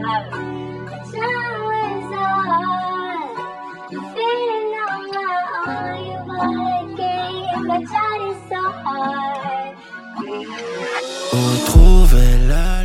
The time is on. I'm feeling on my own. You bought a game, I tried it so hard. Où trouver la